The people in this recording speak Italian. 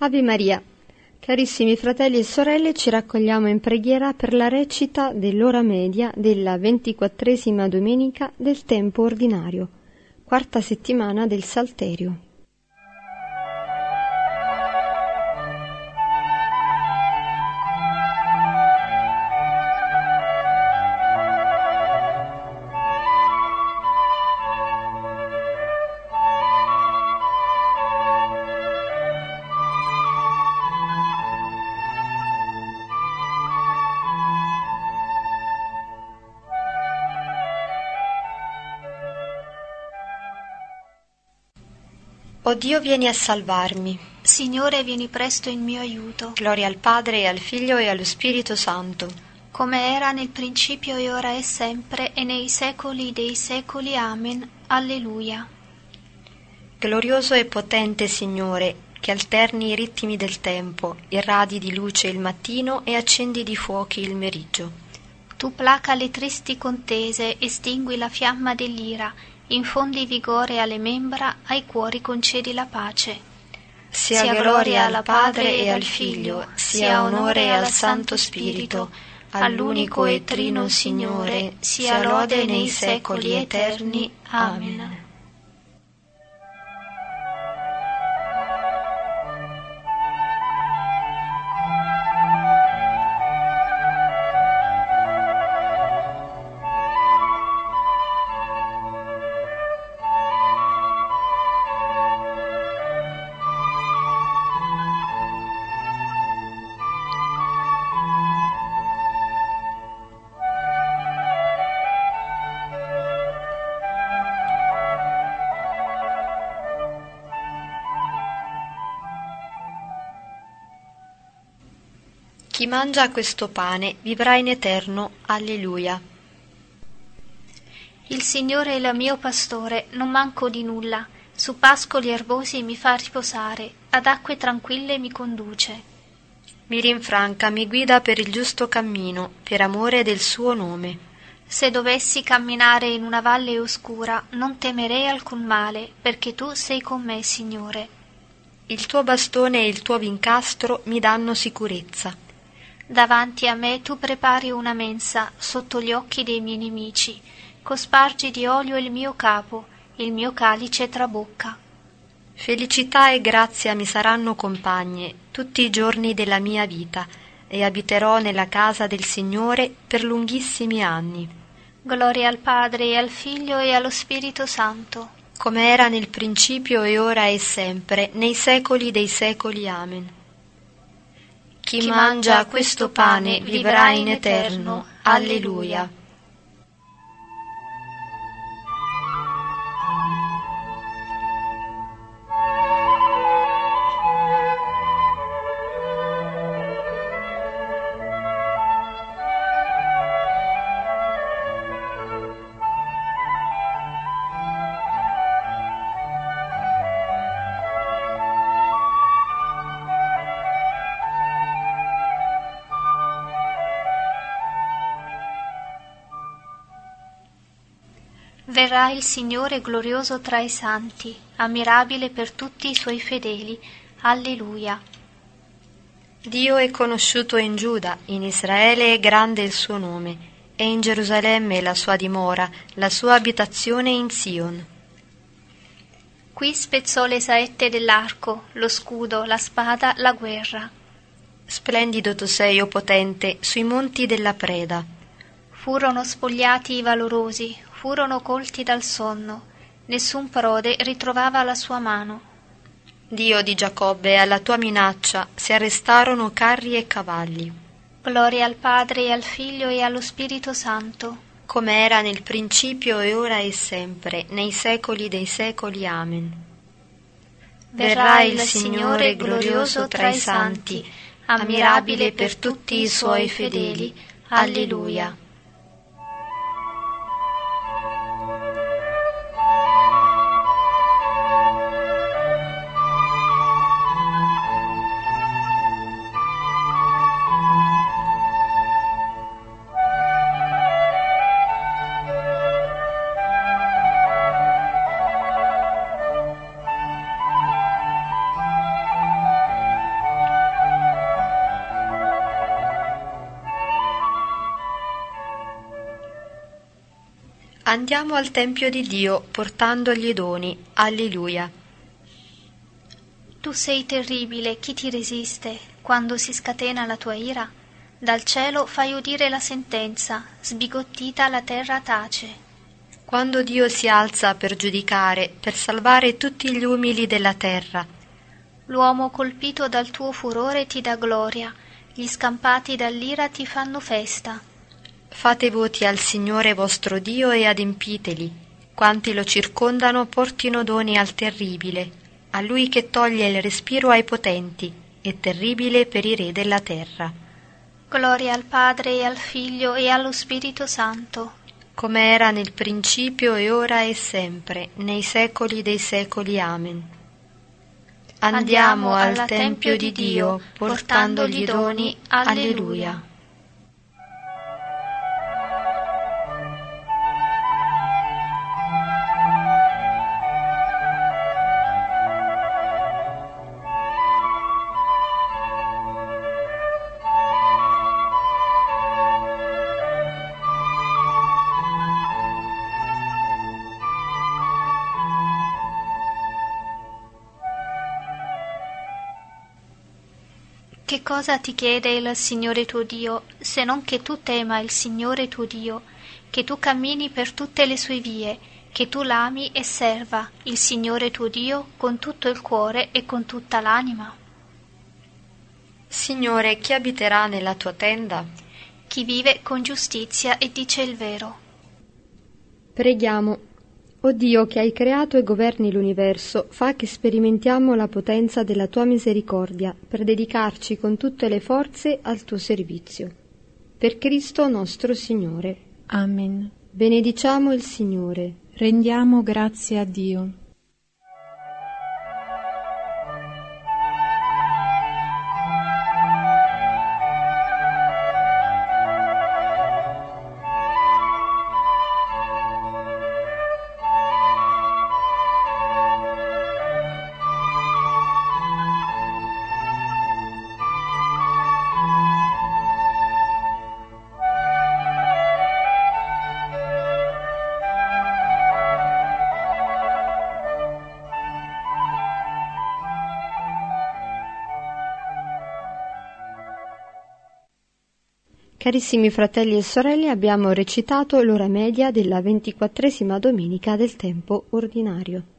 Ave Maria. Carissimi fratelli e sorelle, ci raccogliamo in preghiera per la recita dell'ora media della 24ª domenica del tempo ordinario, quarta settimana del Salterio. O Dio, vieni a salvarmi. Signore, vieni presto in mio aiuto. Gloria al Padre, e al Figlio, e allo Spirito Santo. Come era nel principio, e ora, e sempre, e nei secoli dei secoli. Amen. Alleluia. Glorioso e potente Signore, che alterni i ritmi del tempo, irradi di luce il mattino e accendi di fuochi il meriggio. Tu placa le tristi contese, estingui la fiamma dell'ira, infondi vigore alle membra, ai cuori concedi la pace. Sia gloria al Padre e al Figlio, sia onore al Santo Spirito, all'unico e trino Signore, sia lode nei secoli eterni. Amen. Chi mangia questo pane vivrà in eterno. Alleluia. Il Signore è il mio pastore, non manco di nulla. Su pascoli erbosi mi fa riposare, ad acque tranquille mi conduce. Mi rinfranca, mi guida per il giusto cammino, per amore del suo nome. Se dovessi camminare in una valle oscura, non temerei alcun male, perché tu sei con me, Signore. Il tuo bastone e il tuo vincastro mi danno sicurezza. Davanti a me tu prepari una mensa sotto gli occhi dei miei nemici, cospargi di olio il mio capo, il mio calice trabocca. Felicità e grazia mi saranno compagne tutti i giorni della mia vita, e abiterò nella casa del Signore per lunghissimi anni. Gloria al Padre e al Figlio e allo Spirito Santo, come era nel principio e ora e sempre, nei secoli dei secoli. Amen. Chi mangia questo pane vivrà in eterno. Alleluia. Verrà il Signore glorioso tra i santi, ammirabile per tutti i suoi fedeli. Alleluia. Dio è conosciuto in Giuda, in Israele è grande il suo nome, e in Gerusalemme la sua dimora, la sua abitazione in Sion. Qui spezzò le saette dell'arco, lo scudo, la spada, la guerra. Splendido tu sei, o potente, sui monti della preda. Furono spogliati i valorosi, furono colti dal sonno, nessun prode ritrovava la sua mano. Dio di Giacobbe, alla tua minaccia si arrestarono carri e cavalli. Gloria al Padre e al Figlio e allo Spirito Santo, come era nel principio e ora e sempre, nei secoli dei secoli. Amen. Verrà il Signore glorioso tra i santi, ammirabile per tutti i suoi fedeli. Alleluia. Andiamo al Tempio di Dio portandogli doni. Alleluia. Tu sei terribile, chi ti resiste? Quando si scatena la tua ira? Dal cielo fai udire la sentenza, sbigottita la terra tace. Quando Dio si alza per giudicare, per salvare tutti gli umili della terra. L'uomo colpito dal tuo furore ti dà gloria, gli scampati dall'ira ti fanno festa. Fate voti al Signore vostro Dio e adempiteli. Quanti lo circondano portino doni al terribile, a Lui che toglie il respiro ai potenti, e terribile per i re della terra. Gloria al Padre e al Figlio e allo Spirito Santo. Come era nel principio e ora e sempre, nei secoli dei secoli. Amen. Andiamo al Tempio di Dio, portandogli doni. Alleluia. Che cosa ti chiede il Signore tuo Dio, se non che tu tema il Signore tuo Dio, che tu cammini per tutte le sue vie, che tu l'ami e serva il Signore tuo Dio con tutto il cuore e con tutta l'anima? Signore, chi abiterà nella tua tenda? Chi vive con giustizia e dice il vero. Preghiamo. O Dio, che hai creato e governi l'universo, fa che sperimentiamo la potenza della tua misericordia per dedicarci con tutte le forze al tuo servizio. Per Cristo nostro Signore. Amen. Benediciamo il Signore. Rendiamo grazie a Dio. Carissimi fratelli e sorelle, abbiamo recitato l'ora media della 24esima domenica del tempo ordinario.